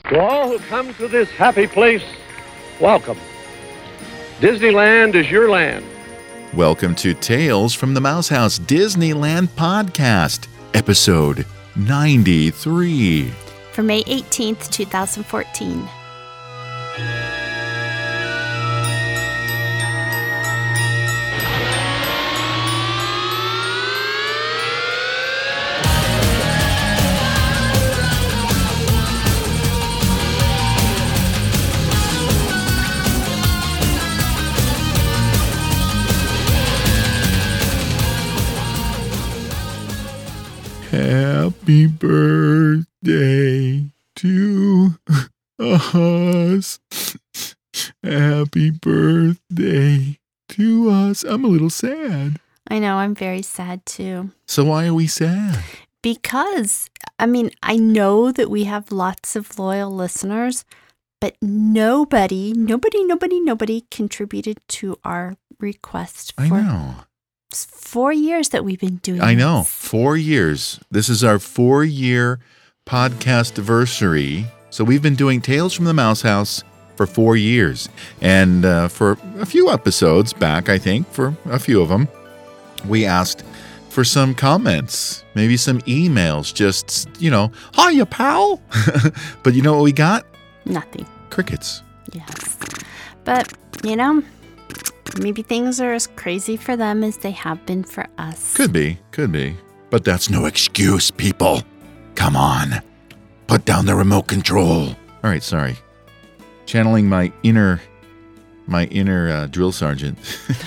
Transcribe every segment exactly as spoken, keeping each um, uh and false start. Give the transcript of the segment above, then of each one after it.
To all who come to this happy place, welcome. Disneyland is your land. Welcome to Tales from the Mouse House Disneyland Podcast, episode ninety-three. For May eighteenth, twenty fourteen. Happy birthday to us. Happy birthday to us. I'm a little sad. I know, I'm very sad too. So why are we sad? Because, I mean, I know that we have lots of loyal listeners, but nobody, nobody, nobody, nobody contributed to our request for I know. four years that we've been doing I know. this. Four years. This is our four-year podcast anniversary. So we've been doing Tales from the Mouse House for four years. And uh, for a few episodes back, I think, for a few of them, we asked for some comments, maybe some emails, just, you know, hiya, pal. But you know what we got? Nothing. Crickets. Yes. But, you know, maybe things are as crazy for them as they have been for us. Could be, could be. But that's no excuse, people. Come on. Put down the remote control. All right, sorry. Channeling my inner my inner uh, drill sergeant.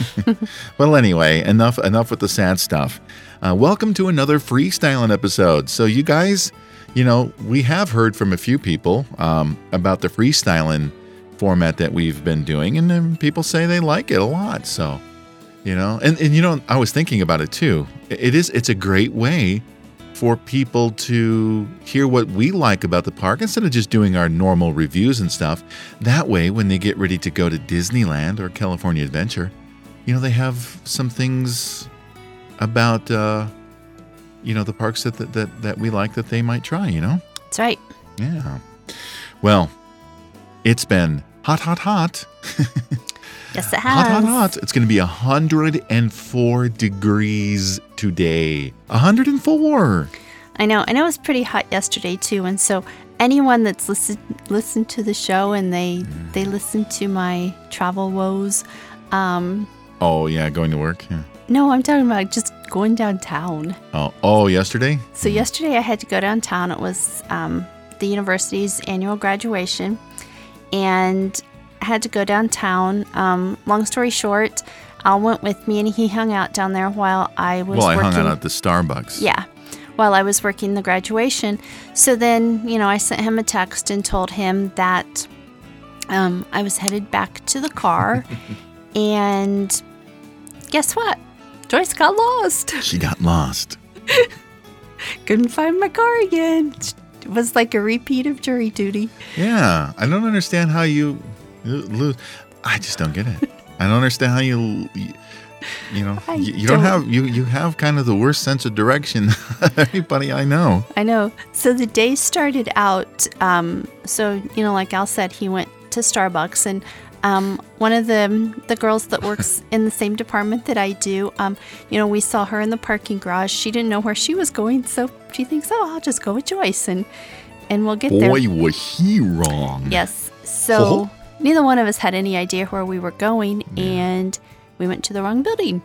Well, anyway, enough enough with the sad stuff. Uh, welcome to another freestyling episode. So you guys, you know, we have heard from a few people um, about the freestyling format that we've been doing, and then people say they like it a lot. So, you know, and, and you know, I was thinking about it too. It is it's a great way for people to hear what we like about the park instead of just doing our normal reviews and stuff. That way, when they get ready to go to Disneyland or California Adventure, you know, they have some things about uh, you know, the parks that that that we like that they might try. You know, That's right. yeah. Well, it's been hot, hot, hot. Yes, it has. Hot, hot, hot. It's going to be one hundred four degrees today. one hundred four. I know. And it was pretty hot yesterday, too. And so anyone that's listened listened to the show and they, mm. they listened to my travel woes. Um, oh, yeah, going to work? Yeah. No, I'm talking about just going downtown. Oh, oh, yesterday? So mm. yesterday I had to go downtown. It was um, the university's annual graduation. And I had to go downtown. Um, long story short, Al went with me and he hung out down there while I was well, working. Well, I hung out at the Starbucks. Yeah, while I was working the graduation. So then, you know, I sent him a text and told him that um, I was headed back to the car. And guess what? Joyce got lost. She got lost. Couldn't find my car again. It was like a repeat of jury duty. Yeah, I don't understand how you lose. I just don't get it. I don't understand how you, you, you know, you, you don't. don't have you. You have kind of the worst sense of direction of anybody I know. I know. So the day started out. Um, so you know, like Al said, he went to Starbucks, and um, one of the the girls that works in the same department that I do, um, you know, we saw her in the parking garage. She didn't know where she was going, so she thinks, oh, I'll just go with Joyce, and and we'll get Boy, there. Boy, was he wrong. Yes. So oh. neither one of us had any idea where we were going, yeah. and we went to the wrong building.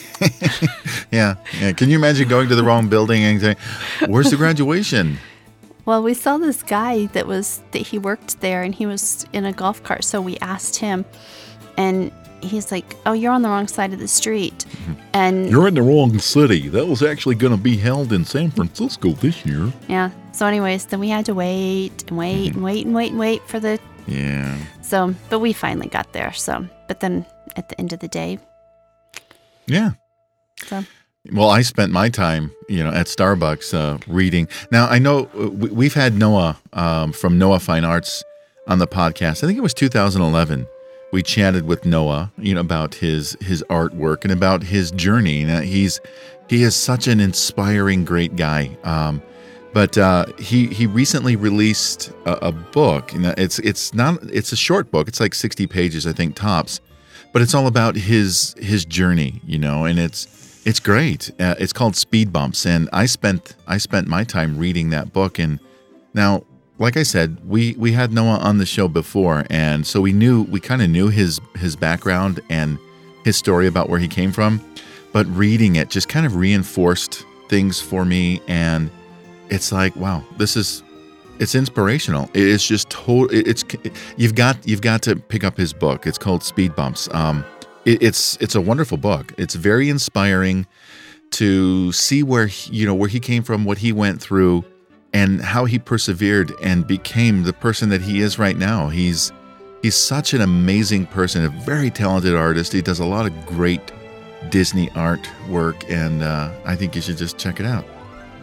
yeah, yeah. Can you imagine going to the wrong building and saying, "Where's the graduation?" Well, we saw this guy that was that he worked there, and he was in a golf cart. So we asked him, and he's like, "Oh, you're on the wrong side of the street." Mm-hmm. And you're in the wrong city. That was actually going to be held in San Francisco this year. Yeah. So, anyways, then we had to wait and wait mm-hmm. and wait and wait and wait for the. Yeah. So, but we finally got there. So, but then at the end of the day. Yeah. So. Well, I spent my time, you know, at Starbucks uh, reading. Now, I know we, we've had Noah um, from Noah Fine Arts on the podcast. I think it was two thousand eleven. We chatted with Noah, you know, about his his artwork and about his journey. Now, he's he is such an inspiring, great guy. Um, But uh, he he recently released a, a book. And it's it's not it's a short book. It's like sixty pages, I think, tops. But it's all about his his journey, you know, and it's it's great. Uh, it's called Speed Bumps, and I spent I spent my time reading that book. And now, like I said, we we had Noah on the show before, and so we knew we kind of knew his his background and his story about where he came from. But reading it just kind of reinforced things for me, and it's like, wow, this is, it's inspirational. It's just total. It's you've got you've got to pick up his book. It's called Speed Bumps. Um, it, it's it's a wonderful book. It's very inspiring to see where he, you know where he came from, what he went through, and how he persevered and became the person that he is right now. He's he's such an amazing person, a very talented artist. He does a lot of great Disney art work, and uh, I think you should just check it out.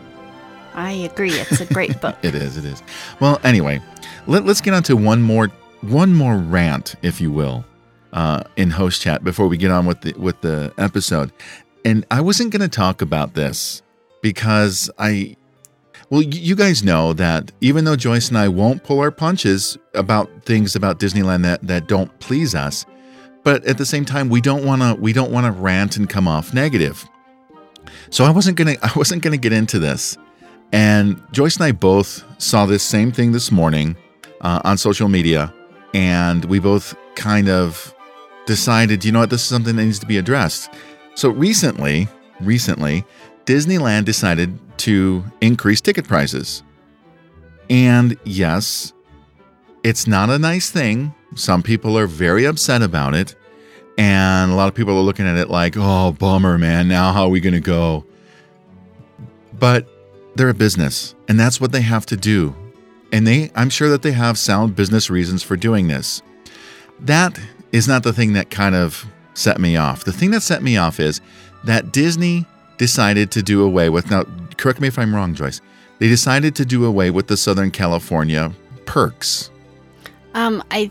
I agree. It's a great book. It is. It is. Well, anyway, let, let's get on to one more one more rant, if you will, uh, in host chat before we get on with the with the episode. And I wasn't going to talk about this because I, well, you guys know that even though Joyce and I won't pull our punches about things about Disneyland that, that don't please us, but at the same time, we don't want to we don't want to rant and come off negative. So I wasn't gonna I wasn't gonna get into this. And Joyce and I both saw this same thing this morning uh, on social media, and we both kind of decided, you know what, this is something that needs to be addressed. So recently, recently, Disneyland decided to increase ticket prices. And yes, it's not a nice thing. Some people are very upset about it, and a lot of people are looking at it like, oh, bummer, man, now how are we going to go? But they're a business, and that's what they have to do. And they, I'm sure that they have sound business reasons for doing this. That is not the thing that kind of set me off. The thing that set me off is that Disney decided to do away with, now correct me if I'm wrong, Joyce, they decided to do away with the Southern California perks. Um, I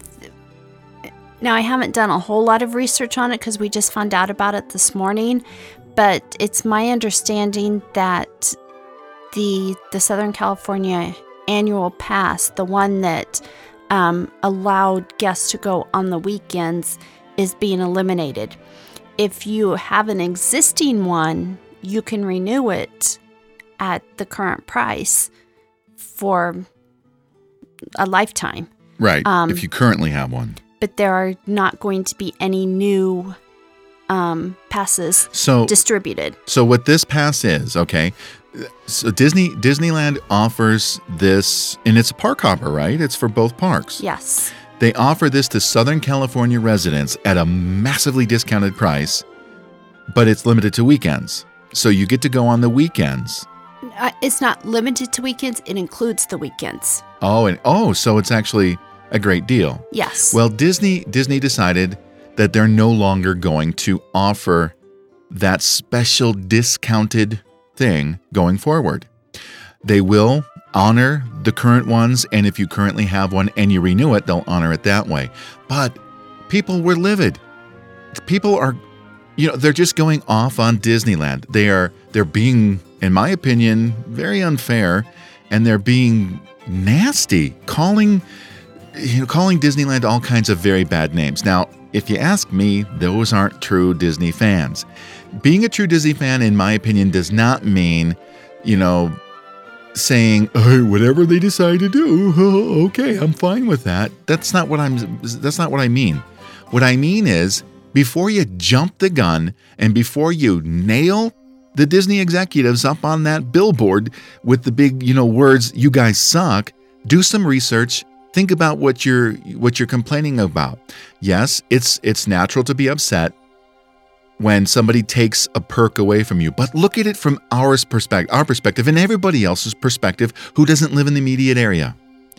now I haven't done a whole lot of research on it because we just found out about it this morning, but it's my understanding that the the Southern California annual pass, the one that um, allowed guests to go on the weekends, is being eliminated. If you have an existing one, you can renew it at the current price for a lifetime. Right, um, if you currently have one. But there are not going to be any new um, passes so, distributed. So what this pass is, okay, so Disney Disneyland offers this, and it's a park hopper, right? It's for both parks. Yes. They offer this to Southern California residents at a massively discounted price, but it's limited to weekends. So you get to go on the weekends. Uh, it's not limited to weekends. It includes the weekends. Oh, and oh, so it's actually a great deal. Yes. Well, Disney Disney decided that they're no longer going to offer that special discounted thing going forward. They will honor the current ones, and if you currently have one and you renew it, they'll honor it that way. But people were livid. People are, you know, they're just going off on Disneyland. They are, they're being, in my opinion, very unfair, and they're being nasty, calling, you know, calling Disneyland all kinds of very bad names. Now, if you ask me, those aren't true Disney fans. Being a true Disney fan, in my opinion, does not mean, you know, saying, hey, whatever they decide to do, okay, I'm fine with that. That's not what I'm, that's not what I mean. What I mean is, before you jump the gun and before you nail the Disney executives up on that billboard with the big, you know, words, you guys suck, do some research. Think about what you're what you're complaining about. Yes, it's it's natural to be upset when somebody takes a perk away from you, but look at it from our perspective, our perspective, and everybody else's perspective who doesn't live in the immediate area.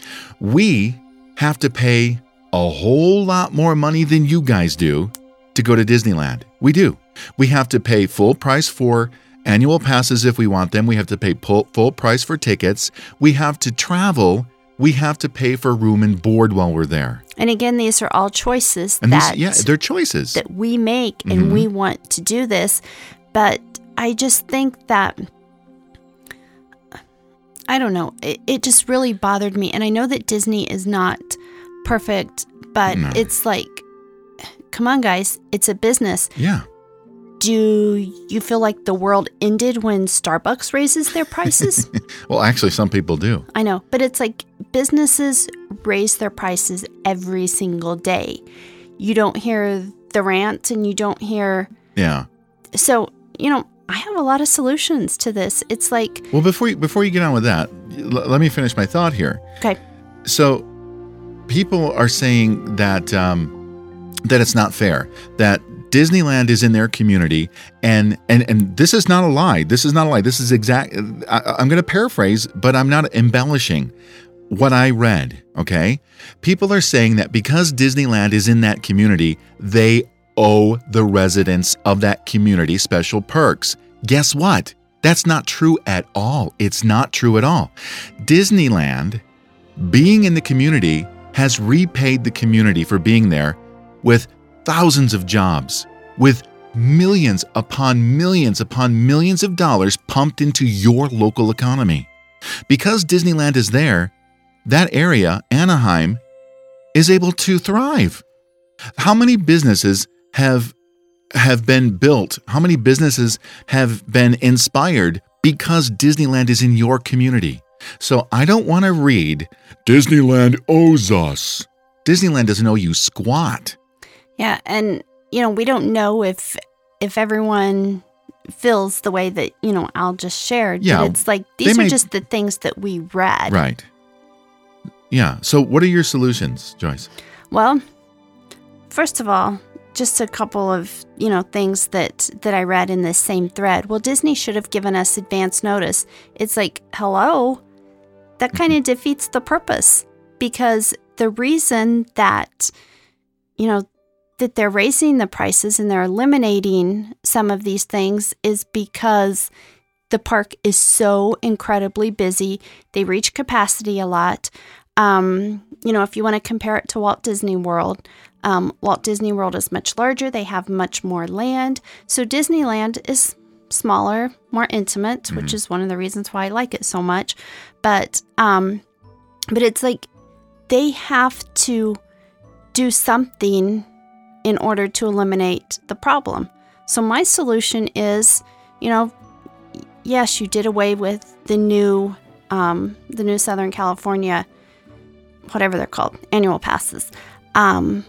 We have to pay a whole lot more money than you guys do to go to Disneyland. We do. We have to pay full price for annual passes if we want them. We have to pay full, full price for tickets. We have to travel. We have to pay for room and board while we're there. And again, these are all choices and that, these, yeah, they're choices that we make, and mm-hmm. we want to do this. But I just think that I don't know. It, it just really bothered me. And I know that Disney is not perfect, but No. it's like, come on, guys. It's a business. Yeah. Do you feel like the world ended when Starbucks raises their prices? Well, actually, some people do. I know, but it's like businesses raise their prices every single day. You don't hear the rant and you don't hear... Yeah. So, you know, I have a lot of solutions to this. It's like... Well, before you, before you get on with that, l- let me finish my thought here. Okay. So people are saying that um, that it's not fair, that Disneyland is in their community, and and and this is not a lie. This is not a lie. This is exact. I, I'm going to paraphrase, but I'm not embellishing what I read. Okay, people are saying that because Disneyland is in that community, they owe the residents of that community special perks. Guess what? That's not true at all. It's not true at all. Disneyland, being in the community, has repaid the community for being there with thousands of jobs, with millions upon millions upon millions of dollars pumped into your local economy. Because Disneyland is there, that area, Anaheim, is able to thrive. How many businesses have have been built? How many businesses have been inspired because Disneyland is in your community? So I don't want to read, Disneyland owes us. Disneyland doesn't owe you squat. Yeah, and you know, we don't know if if everyone feels the way that, you know, Al just shared. Yeah, but it's like these they are may- just the things that we read. Right. Yeah. So what are your solutions, Joyce? Well, first of all, just a couple of, you know, things that that I read in this same thread. Well, Disney should have given us advance notice. It's like, hello, that kind of defeats the purpose, because the reason that, you know, that they're raising the prices and they're eliminating some of these things is because the park is so incredibly busy. They reach capacity a lot. Um, you know, if you want to compare it to Walt Disney World, um, Walt Disney World is much larger. They have much more land. So Disneyland is smaller, more intimate, mm-hmm. which is one of the reasons why I like it so much. But, um, but it's like they have to do something in order to eliminate the problem. So my solution is, you know, yes, you did away with the new, um, the new Southern California, whatever they're called, annual passes. Um,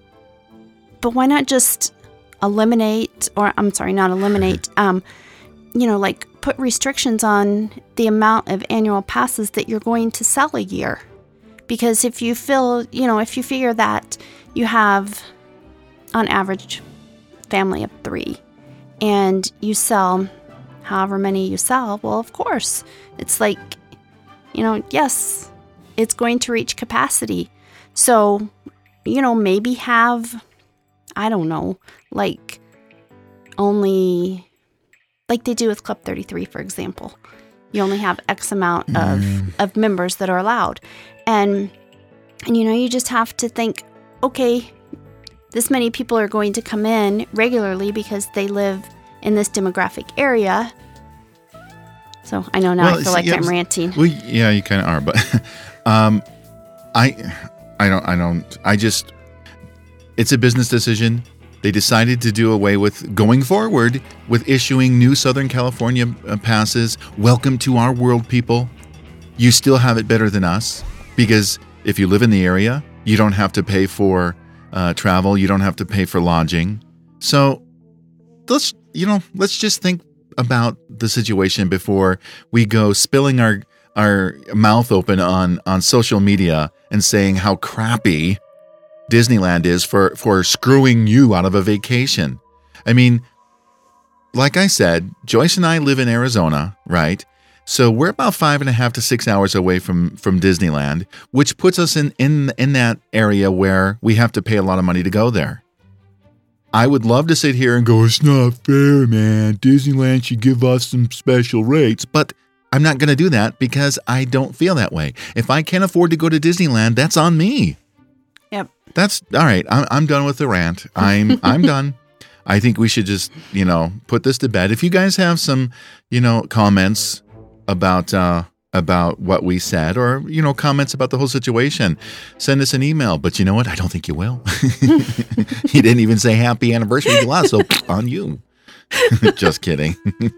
but why not just eliminate, or I'm sorry, not eliminate, um, you know, like put restrictions on the amount of annual passes that you're going to sell a year? Because if you feel, you know, if you figure that you have, on average, family of three, and you sell however many you sell, well, of course, it's like, you know, yes, it's going to reach capacity. So, you know, maybe have, I don't know, like only, like they do with Club thirty-three, for example. You only have X amount of, mm. of members that are allowed. And, and, you know, you just have to think, okay, this many people are going to come in regularly because they live in this demographic area. So I know now well, I feel like yeah, I'm ranting. Well, yeah, you kind of are, but um, I, I don't, I don't, I just, it's a business decision. They decided to do away with, going forward, with issuing new Southern California passes. Welcome to our world, people. You still have it better than us, because if you live in the area, you don't have to pay for uh, travel. You don't have to pay for lodging. So let's, you know, let's just think about the situation before we go spilling our our mouth open on, on social media and saying how crappy Disneyland is for, for screwing you out of a vacation. I mean, like I said, Joyce and I live in Arizona, right? So we're about five and a half to six hours away from, from Disneyland, which puts us in, in, in that area where we have to pay a lot of money to go there. I would love to sit here and go, it's not fair, man. Disneyland should give us some special rates. But I'm not going to do that because I don't feel that way. If I can't afford to go to Disneyland, that's on me. Yep. That's all right. I'm I'm done with the rant. I'm I'm done. I think we should just, you know, put this to bed. If you guys have some, you know, comments about uh, about what we said, or, you know, comments about the whole situation, send us an email. But you know what? I don't think you will. He didn't even say happy anniversary to us, so on you. Just kidding.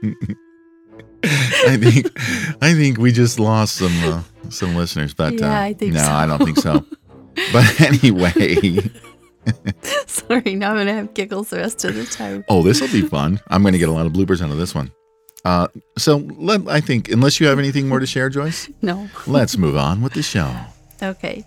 I think I think we just lost some uh, some listeners, but Yeah, uh, I think no, so. I don't think so. But anyway, Sorry, now I'm going to have giggles the rest of the time. oh, this will be fun. I'm going to get a lot of bloopers out of this one. Uh, so let, I think, unless you have anything more to share, Joyce, No. let's move on with the show. Okay.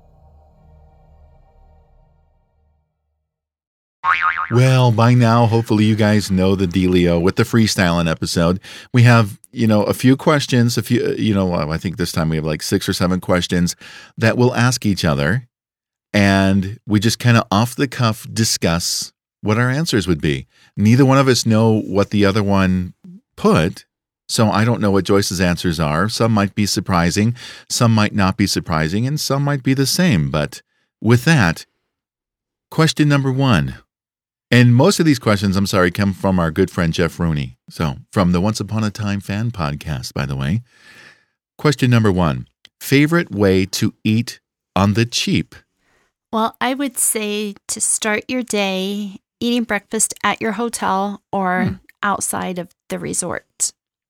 Well, by now, hopefully you guys know the dealio with the freestyling episode. We have, you know, a few questions, a few, you know, I think this time we have like six or seven questions that we'll ask each other. And we just kind of off the cuff discuss what our answers would be. Neither one of us know what the other one put. So I don't know what Joyce's answers are. Some might be surprising, some might not be surprising, and some might be the same. But with that, question number one. And most of these questions, I'm sorry, come from our good friend Jeff Rooney. So from the Once Upon a Time fan podcast, by the way. Question number one. Favorite way to eat on the cheap? Well, I would say to start your day eating breakfast at your hotel or Hmm. outside of the resort.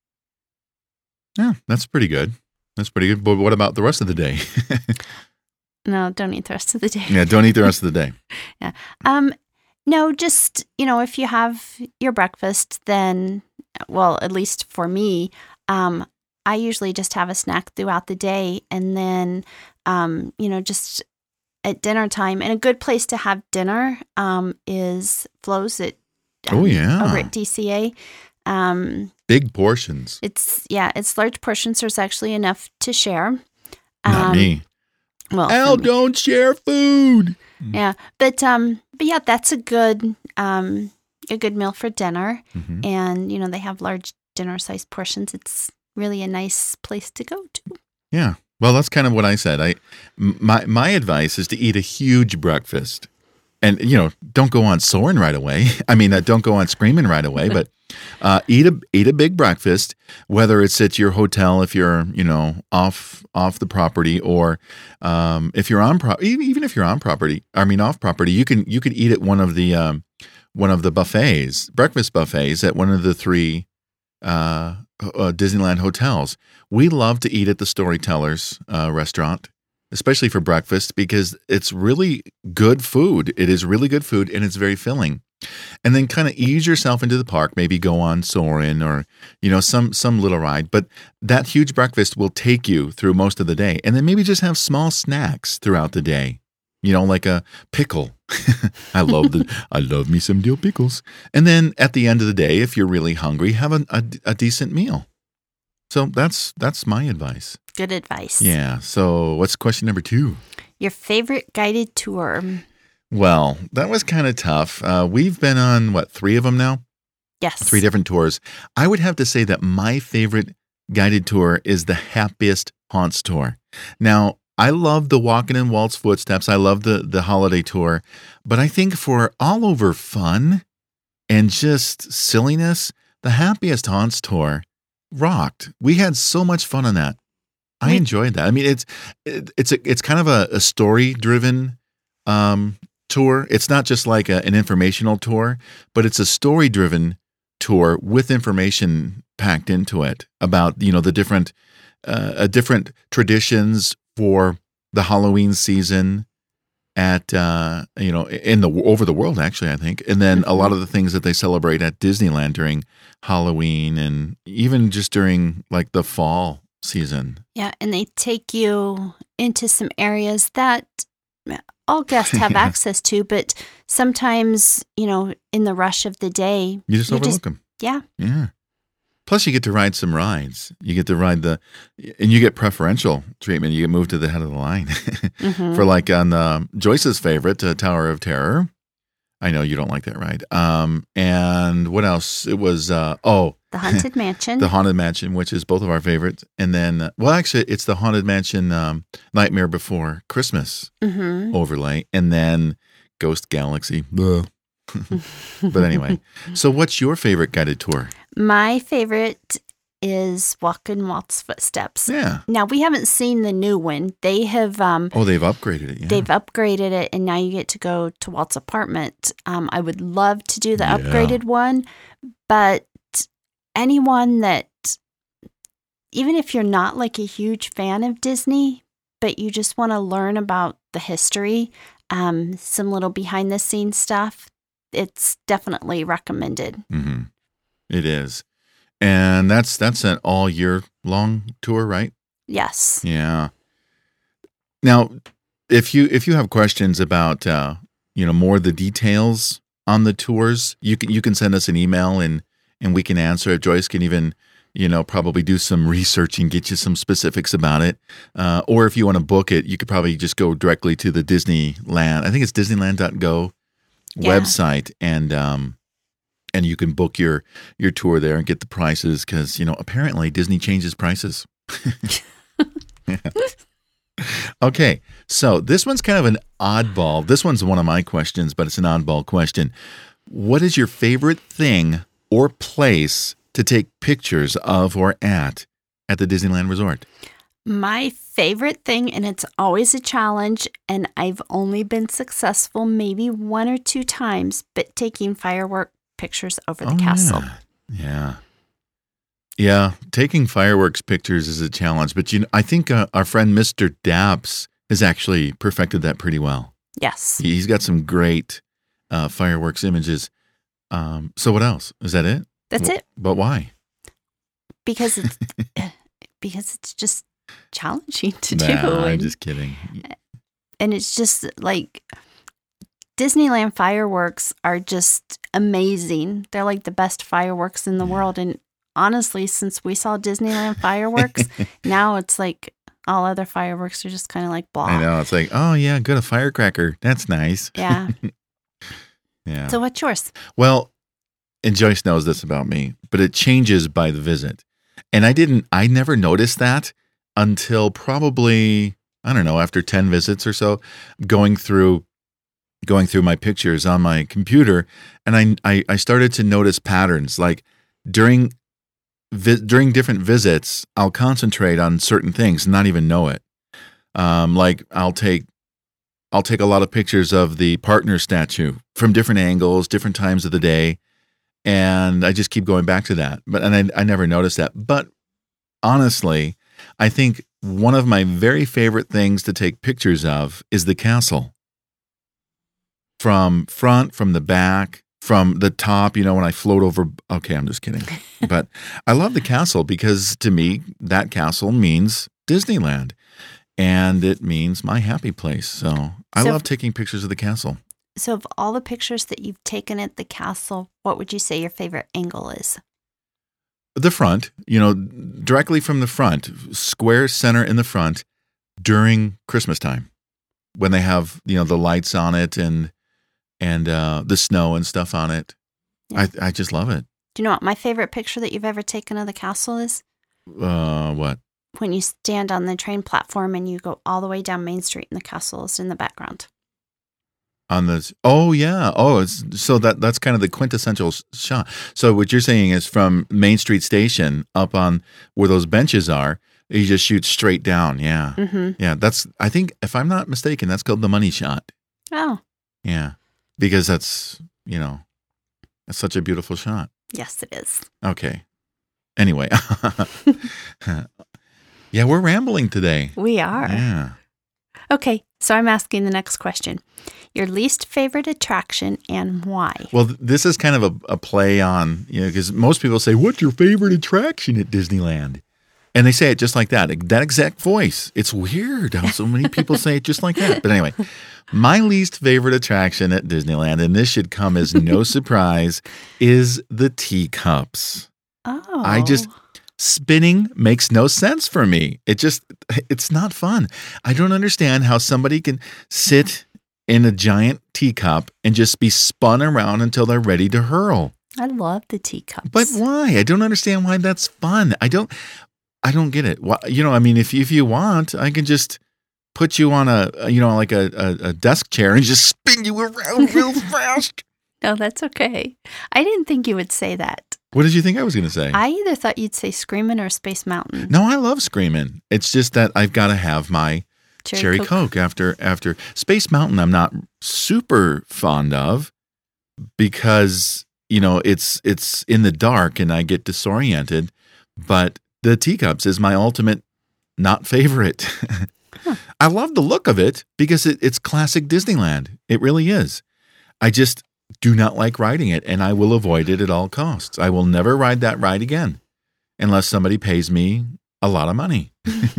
Yeah, that's pretty good. That's pretty good. But what about the rest of the day? No, don't eat the rest of the day. Yeah, don't eat the rest of the day. Um, no, just, you know, if you have your breakfast, then, well, at least for me, um, I usually just have a snack throughout the day. And then, um, you know, just at dinner time. And a good place to have dinner um, is Flo's at, um, Oh, yeah. over at D C A. Um, Big portions. it's, yeah, it's large portions. There's actually enough to share. Not Um, me. Well, for Al, me. don't share food. Yeah, but um, but yeah, that's a good um, a good meal for dinner, Mhm. and you know they have large dinner-sized portions. It's really a nice place to go to. Yeah. Well, that's kind of what I said. I m- my my advice is to eat a huge breakfast. And, you know, don't go on soaring right away. I mean, uh, don't go on screaming right away, but uh, eat a eat a big breakfast, whether it's at your hotel if you're, you know, off off the property, or um, if you're on pro- even even if you're on property, I mean off property, you can you can eat at one of the um, one of the buffets, breakfast buffets at one of the three uh, uh, Disneyland hotels. We love to eat at the Storytellers uh, restaurant, especially for breakfast, because it's really good food. It is really good food, and it's very filling. And then kind of ease yourself into the park, maybe go on Soarin' or, you know, some some little ride. But that huge breakfast will take you through most of the day. And then maybe just have small snacks throughout the day, you know, like a pickle. I love the I love me some dill pickles. And then at the end of the day, if you're really hungry, have a, a, a decent meal. So that's that's my advice. Good advice. Yeah. So what's question number two? Your favorite guided tour? Well, that was kind of tough. Uh, we've been on, what, three of them now? Yes. Three different tours. I would have to say that my favorite guided tour is the Happiest Haunts tour. Now, I love the Walking in Walt's Footsteps. I love the, the holiday tour. But I think for all over fun and just silliness, the Happiest Haunts tour rocked. We had so much fun on that. I We- enjoyed that. I mean, it's it, it's a, it's kind of a, a story driven um, tour. It's not just like a, an informational tour, but it's a story driven tour with information packed into it about, you know, the different uh, uh, different traditions for the Halloween season at uh, you know in the over the world, actually, I think, and then a lot of the things that they celebrate at Disneyland during Halloween and even just during like the fall season. Yeah, and they take you into some areas that all guests have Yeah. access to, but sometimes, you know, in the rush of the day, You just You overlook just- them. yeah, Yeah. Plus, you get to ride some rides. You get to ride the, and you get preferential treatment. You get moved to the head of the line Mhm. for like on um, Joyce's favorite, uh, Tower of Terror. I know you don't like that ride. Um, and what else? It was uh, oh, the Haunted Mansion. the Haunted Mansion, which is both of our favorites. And then, uh, well, actually, it's the Haunted Mansion um, Nightmare Before Christmas hmm overlay, and then Ghost Galaxy. Ugh. But anyway, so what's your favorite guided tour? My favorite is Walk in Walt's footsteps. Yeah. Now, we haven't seen the new one. They have... Um, oh, they've upgraded it, yeah. They've upgraded it, and now you get to go to Walt's apartment. Um, I would love to do the Yeah. upgraded one, but anyone that... Even if you're not like a huge fan of Disney, but you just want to learn about the history, um, some little behind-the-scenes stuff, it's definitely recommended. Mm-hmm. It is. And that's that's an all year long tour, right? Yes. Yeah. Now, if you if you have questions about uh, you know, more of the details on the tours, you can you can send us an email and and we can answer it. Joyce can even, you know, probably do some research and get you some specifics about it. Uh, or if you want to book it, you could probably just go directly to the Disneyland. I think it's disneyland dot go Yeah. website, and um, and you can book your your tour there and get the prices, because, you know, apparently Disney changes prices. Yeah. Okay, so this one's kind of an oddball. This one's one of my questions, but it's an oddball question. What is your favorite thing or place to take pictures of or at at the Disneyland Resort? My favorite thing, and it's always a challenge, and I've only been successful maybe one or two times, but taking firework pictures over the Oh, castle. Yeah. yeah. Yeah, taking fireworks pictures is a challenge, but you know, I think uh, our friend Mister Daps has actually perfected that pretty well. Yes. He- He's got some great uh, fireworks images. Um, so what else? Is that it? That's Wh- it. But why? Because it's because it's just challenging to Nah, do. I'm And, just kidding. and it's just like Disneyland fireworks are just amazing. They're like the best fireworks in the world. And honestly, since we saw Disneyland fireworks, now it's like all other fireworks are just kind of like blah. I know. It's like, oh, yeah, good, a firecracker. That's nice. Yeah. Yeah. So what's yours? Well, and Joyce knows this about me, but it changes by the visit. And I didn't, I never noticed that until probably, I don't know, after ten visits or so, going through going through my pictures on my computer. And I, I, I started to notice patterns. Like during, vi- during different visits, I'll concentrate on certain things and not even know it. Um, like I'll take I'll take a lot of pictures of the partner statue from different angles, different times of the day, and I just keep going back to that. But and I, I never noticed that. But honestly, I think one of my very favorite things to take pictures of is the castle. From front, from the back, from the top, you know, when I float over. Okay, I'm just kidding. But I love the castle because to me, that castle means Disneyland. And it means my happy place. So I So- love taking pictures of the castle. So of all the pictures that you've taken at the castle, what would you say your favorite angle is? The front, you know, directly from the front, square center in the front during Christmas time, when they have, you know, the lights on it and and uh, the snow and stuff on it. Yeah. I I just love it. Do you know what my favorite picture that you've ever taken of the castle is? Uh, what? When you stand on the train platform and you go all the way down Main Street and the castle is in the background. On the oh yeah oh it's so that that's kind of the quintessential s- shot. So what you're saying is from Main Street Station up on where those benches are, you just shoot straight down. Yeah, Mm-hmm. yeah. That's I think if I'm not mistaken, that's called the money shot. Oh, Yeah, because that's you know that's such a beautiful shot. yes, it is. Okay. Anyway, yeah, we're rambling today. We are. Yeah. Okay, so I'm asking the next question. Your least favorite attraction and why? Well, th- this is kind of a, a play on, you know, because most people say, what's your favorite attraction at Disneyland? And they say it just like that, that exact voice. It's weird how so many people say it just like that. But anyway, my least favorite attraction at Disneyland, and this should come as no surprise, is the teacups. Oh. I just, spinning makes no sense for me. It just, it's not fun. I don't understand how somebody can sit in a giant teacup and just be spun around until they're ready to hurl. I love the teacups. But why? I don't understand why that's fun. I don't, I don't get it. Why, you know, I mean, if if you want, I can just put you on a, you know, like a, a, a desk chair and just spin you around real fast. No, that's okay. I didn't think you would say that. What did you think I was going to say? I either thought you'd say Screamin' or Space Mountain. No, I love Screamin'. It's just that I've got to have my Cherry, Cherry Coke. Coke after after Space Mountain. I'm not super fond of because you know it's it's in the dark and I get disoriented. But the teacups is my ultimate not favorite. Huh. I love the look of it because it, it's classic Disneyland. It really is. I just do not like riding it, and I will avoid it at all costs. I will never ride that ride again unless somebody pays me a lot of money.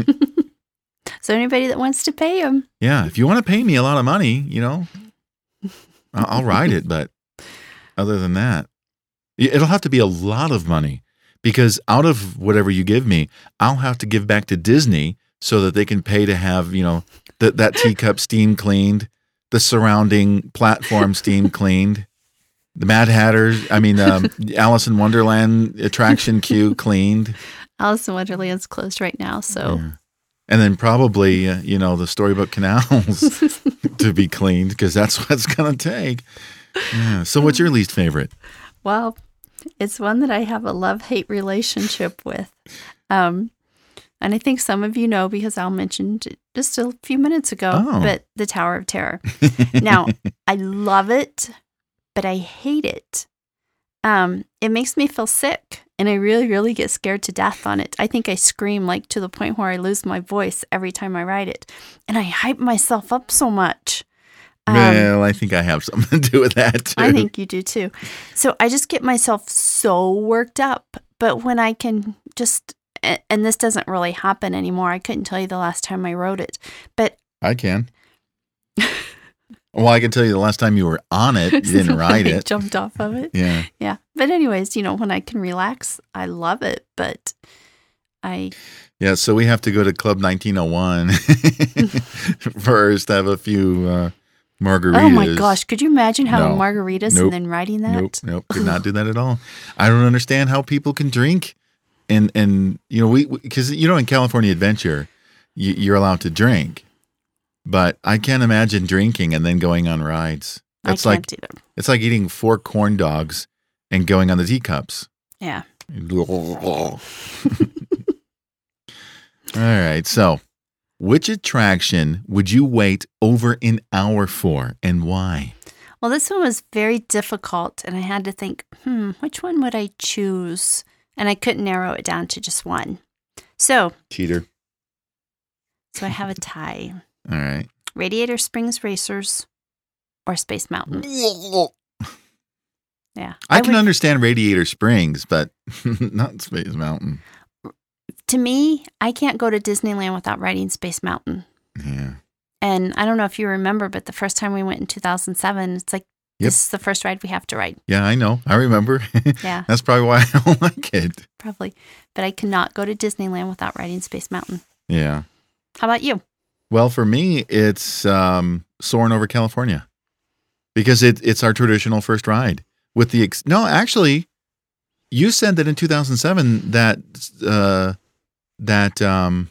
So anybody that wants to pay him. Yeah, if you want to pay me a lot of money, you know, I'll, I'll ride it. But other than that, it'll have to be a lot of money because out of whatever you give me, I'll have to give back to Disney so that they can pay to have, you know, th- that teacup steam cleaned, the surrounding platform steam cleaned, the Mad Hatter, I mean, um, Alice in Wonderland attraction queue cleaned. Alice in Wonderland's closed right now, so. Yeah. And then probably, uh, you know, the Storybook Canals to be cleaned because that's what it's going to take. Yeah. So what's your least favorite? Well, it's one that I have a love-hate relationship with. Um And I think some of you know because Al mentioned it just a few minutes ago, oh. but the Tower of Terror. Now, I love it, but I hate it. Um, it makes me feel sick, and I really, really get scared to death on it. I think I scream like to the point where I lose my voice every time I ride it, and I hype myself up so much. Um, well, I think I have something to do with that, too. I think you do, too. So I just get myself so worked up, but when I can just... And this doesn't really happen anymore. I couldn't tell you the last time I rode it, but I can. Well, I can tell you the last time you were on it, you didn't ride it. Jumped off of it. Yeah. Yeah. But anyways, you know, when I can relax, I love it. But I. Yeah. So we have to go to Club nineteen oh one first, have a few uh, margaritas. Oh my gosh. Could you imagine having no. margaritas nope. and then riding that? Nope. Nope. Could not do that at all. I don't understand how people can drink. And, and you know, we, because, you know, in California Adventure, you, you're allowed to drink, but I can't imagine drinking and then going on rides. That's I like, can't either. It's like eating four corn dogs and going on the teacups. Yeah. All right. So, which attraction would you wait over an hour for and why? Well, this one was very difficult, and I had to think, hmm, which one would I choose? And I couldn't narrow it down to just one. So. Cheater. So I have a tie. All right. Radiator Springs Racers or Space Mountain. Yeah. I, I can would, understand Radiator Springs, but not Space Mountain. To me, I can't go to Disneyland without riding Space Mountain. Yeah. And I don't know if you remember, but the first time we went in two thousand seven, it's like, Yep. this is the first ride we have to ride. Yeah, I know. I remember. Yeah. That's probably why I don't like it. Probably. But I cannot go to Disneyland without riding Space Mountain. Yeah. How about you? Well, for me, it's um, Soarin' Over California because it, it's our traditional first ride. With the ex- No, actually, you said that in two thousand seven that uh, that um,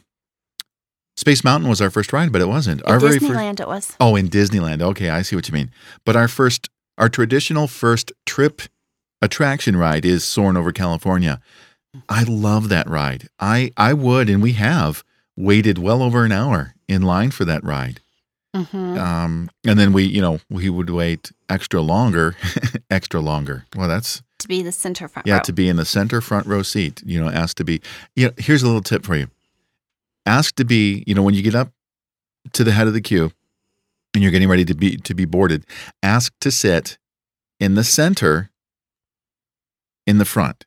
Space Mountain was our first ride, but it wasn't. In our Disneyland, very first- it was. Oh, in Disneyland. Okay, I see what you mean. But our first, our traditional first trip attraction ride is Soarin' Over California. I love that ride. I, I would, and we have, waited well over an hour in line for that ride. Mm-hmm. Um, and then we, you know, we would wait extra longer, extra longer. Well, that's... To be the center front yeah, row. to be in the center front row seat, you know, ask to be... You know, here's a little tip for you. Ask to be, you know, when you get up to the head of the queue and you're getting ready to be to be boarded, ask to sit in the center in the front.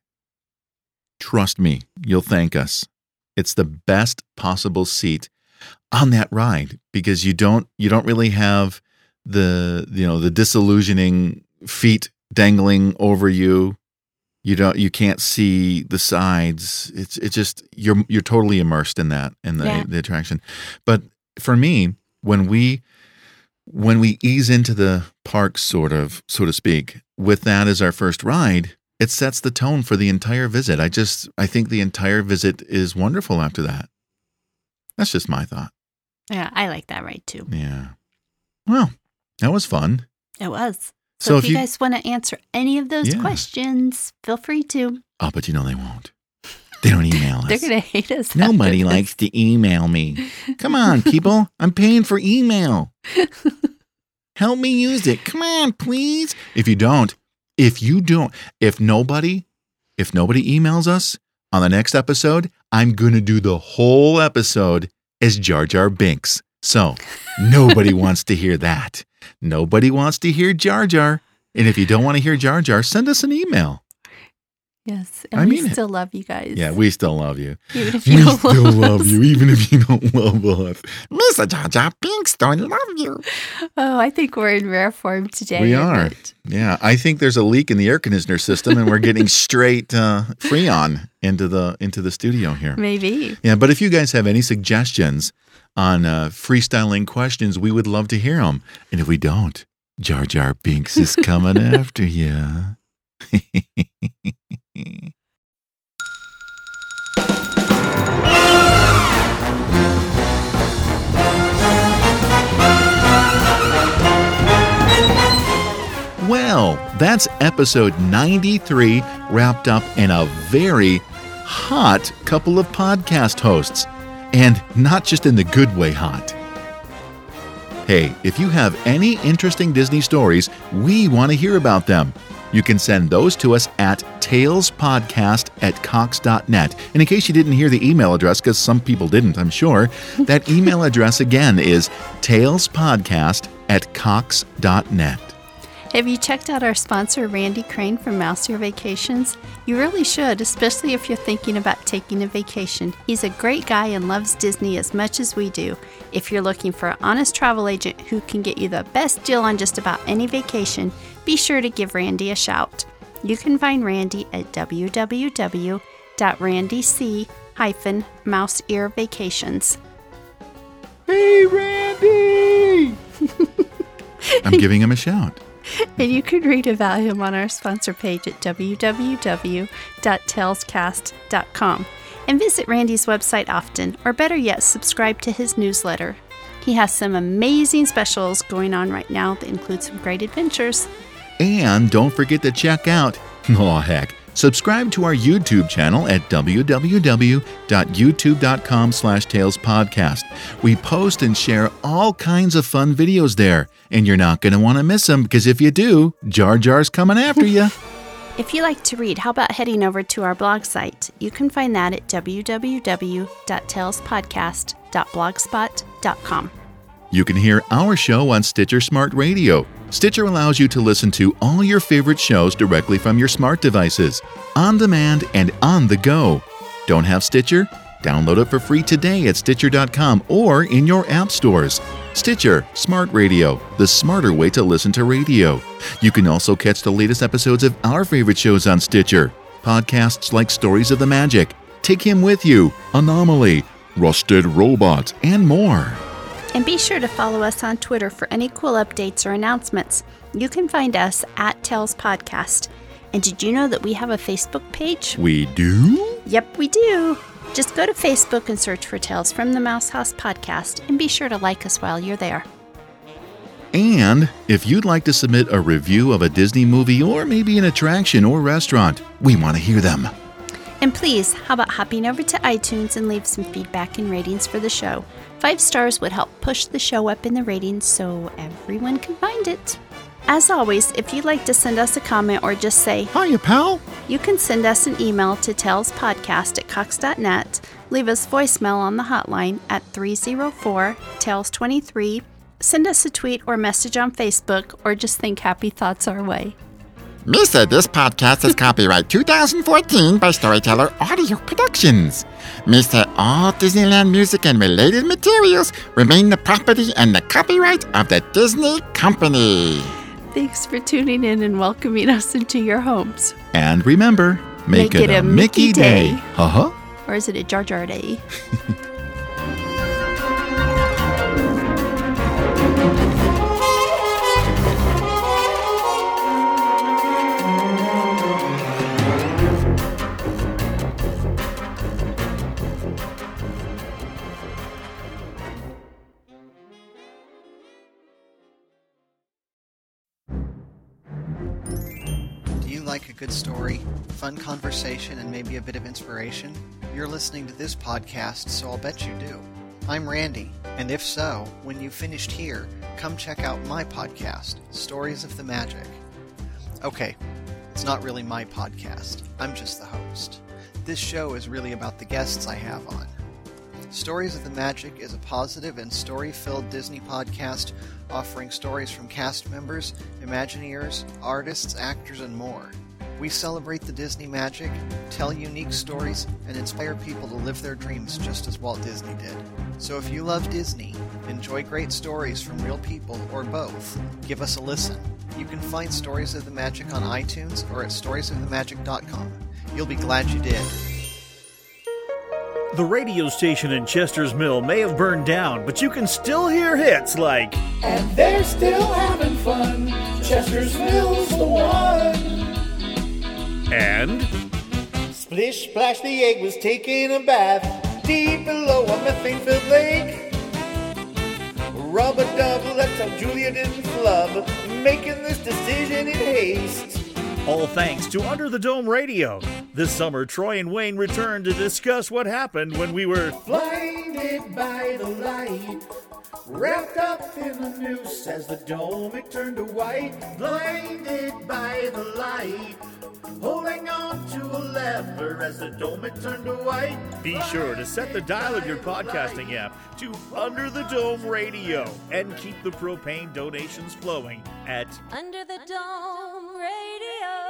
Trust me, you'll thank us. It's the best possible seat on that ride because you don't you don't really have the you know the disillusioning feet dangling over you. You don't you can't see the sides. It's it's just you're you're totally immersed in that in the, yeah. the attraction. But for me, when we when we ease into the park sort of so to speak, with that as our first ride, it sets the tone for the entire visit. I just I think the entire visit is wonderful after that. That's just my thought. Yeah, I like that ride too. Yeah. Well, that was fun. It was. So So, if, if you you- guys want to answer any of those Yeah. questions, feel free to. Oh, but you know they won't. They don't email us. They're going to hate us. Nobody likes to email me. Come on, people. I'm paying for email. Help me use it. Come on, please. If you don't, if you don't, if nobody, if nobody emails us on the next episode, I'm going to do the whole episode as Jar Jar Binks. So nobody wants to hear that. Nobody wants to hear Jar Jar. And if you don't want to hear Jar Jar, send us an email. Yes, and I we mean still it. love you guys. Yeah, we still love you. Even if you we don't still love, love us. you, even if you don't love us. Mister Jar Jar Binks don't love you. Oh, I think we're in rare form today. We are. But... Yeah, I think there's a leak in the air conditioner system, and we're getting straight uh, Freon into the into the studio here. Maybe. Yeah, but if you guys have any suggestions on uh, freestyling questions, we would love to hear them. And if we don't, Jar Jar Binks is coming after you. Well, that's episode ninety-three wrapped up in a very hot couple of podcast hosts. And not just in the good way hot. Hey, if you have any interesting Disney stories, we want to hear about them. You can send those to us at talespodcast at cox dot net. And in case you didn't hear the email address, because some people didn't, I'm sure, that email address again is talespodcast at cox dot net. Have you checked out our sponsor, Randy Crane from Mousier Vacations? You really should, especially if you're thinking about taking a vacation. He's a great guy and loves Disney as much as we do. If you're looking for an honest travel agent who can get you the best deal on just about any vacation, be sure to give Randy a shout. You can find Randy at w w w dot randy c dash mousier vacations. Hey, Randy! I'm giving him a shout. And you can read about him on our sponsor page at w w w dot talescast dot com. And visit Randy's website often, or better yet, subscribe to his newsletter. He has some amazing specials going on right now that include some great adventures. And don't forget to check out, oh heck, subscribe to our YouTube channel at w w w dot youtube dot com slash talespodcast. We post and share all kinds of fun videos there, and you're not going to want to miss them, because if you do, Jar Jar's coming after you. If you like to read, how about heading over to our blog site? You can find that at w w w dot talespodcast dot blogspot dot com. You can hear our show on Stitcher Smart Radio. Stitcher allows you to listen to all your favorite shows directly from your smart devices, on demand and on the go. Don't have Stitcher? Download it for free today at stitcher dot com or in your app stores. Stitcher Smart Radio, the smarter way to listen to radio. You can also catch the latest episodes of our favorite shows on Stitcher. Podcasts like Stories of the Magic, Take Him With You, Anomaly, Rusted Robots, and more. And be sure to follow us on Twitter for any cool updates or announcements. You can find us at Tales Podcast. And did you know that we have a Facebook page? We do? Yep, we do. Just go to Facebook and search for Tales from the Mouse House Podcast, and be sure to like us while you're there. And if you'd like to submit a review of a Disney movie or maybe an attraction or restaurant, we want to hear them. And please, how about hopping over to iTunes and leave some feedback and ratings for the show? Five stars would help push the show up in the ratings so everyone can find it. As always, if you'd like to send us a comment or just say, Hiya, pal. You can send us an email to talespodcast at cox dot net, leave us voicemail on the hotline at three oh four, tales two three, send us a tweet or message on Facebook, or just think happy thoughts our way. Mister, this podcast is copyright two thousand fourteen by Storyteller Audio Productions. Mister, all Disneyland music and related materials remain the property and the copyright of the Disney Company. Thanks for tuning in and welcoming us into your homes. And remember, make, Make it, a Mickey, Mickey day. day. Uh-huh. Or is it a Jar Jar Day? like a good story, fun conversation, and maybe a bit of inspiration? You're listening to this podcast, so I'll bet you do. I'm Randy, and if so, when you've finished here, come check out my podcast, Stories of the Magic. Okay, it's not really my podcast. I'm just the host. This show is really about the guests I have on. Stories of the Magic is a positive and story-filled Disney podcast offering stories from cast members, Imagineers, artists, actors, and more. We celebrate the Disney magic, tell unique stories, and inspire people to live their dreams just as Walt Disney did. So if you love Disney, enjoy great stories from real people, or both, give us a listen. You can find Stories of the Magic on iTunes or at stories of the magic dot com. You'll be glad you did. The radio station in Chester's Mill may have burned down, but you can still hear hits like And they're still having fun. Chester's Mill's the one. And Splish Splash the egg was taking a bath deep below a methane-filled lake. Rub-a-dub, let's how Julia didn't flub, making this decision in haste. all thanks to Under the Dome Radio. This summer, Troy and Wayne returned to discuss what happened when we were Blinded by the light, wrapped up in the noose as the dome it turned to white. Blinded by the light, holding on to a lever as the dome it turned to white. Be sure to set the dial of your podcasting app to Under the Dome Radio and keep the propane donations flowing at Under the Dome Radio.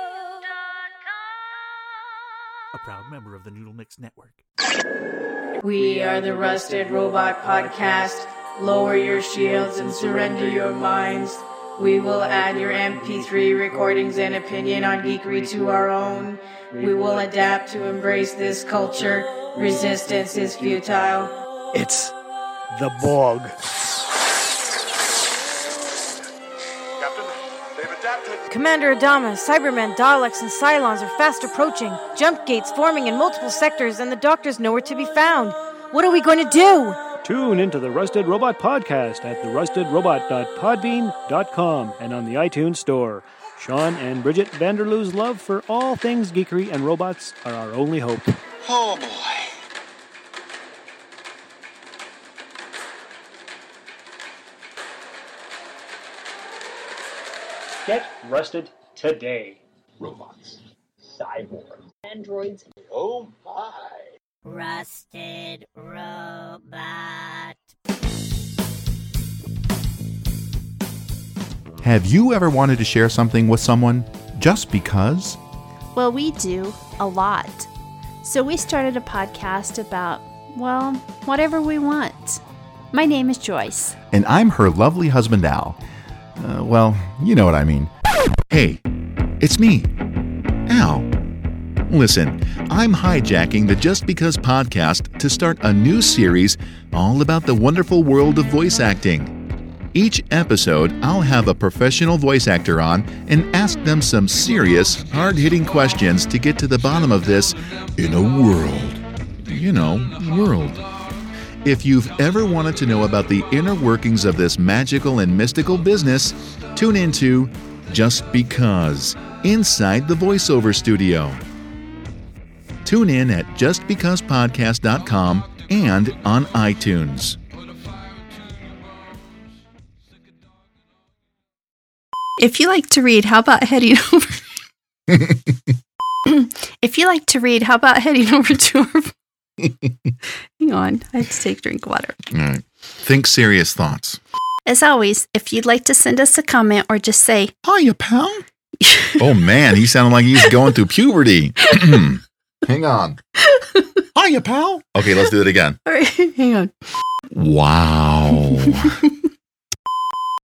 a proud member of the Noodle Mix Network. We are the Rusted Robot Podcast. Lower your shields and surrender your minds. We will add your M P three recordings and opinion on geekery to our own. We will adapt to embrace this culture. Resistance is futile. It's the Borg. Commander Adama, Cybermen, Daleks, and Cylons are fast approaching. Jump gates forming in multiple sectors, and the Doctor's nowhere to be found. What are we going to do? Tune into the Rusted Robot Podcast at the rusted robot dot podbean dot com and on the iTunes Store. Sean and Bridget Vanderloo's love for all things geekery and robots are our only hope. Oh boy. Get rusted today. Robots, cyborgs, androids. Oh my. Rusted Robot. Have you ever wanted to share something with someone just because? Well, we do a lot. So we started a podcast about, well, whatever we want. My name is Joyce. And I'm her lovely husband, Al. Uh, well, you know what I mean. Hey, it's me, Al. Listen, I'm hijacking the Just Because podcast to start a new series all about the wonderful world of voice acting. Each episode, I'll have a professional voice actor on and ask them some serious, hard-hitting questions to get to the bottom of this in a world. You know, world. If you've ever wanted to know about the inner workings of this magical and mystical business, tune into Just Because, inside the voiceover studio. Tune in at just because podcast dot com and on iTunes. If you like to read, how about heading over? If you like to read, how about heading over to our... Hang on, I have to take a drink of water. All right. Think serious thoughts. As always, if you'd like to send us a comment or just say, hiya, pal. Oh, man, he sounded like he's going through puberty. Hang on. Hiya, pal. Okay, let's do it again. All right, hang on. Wow.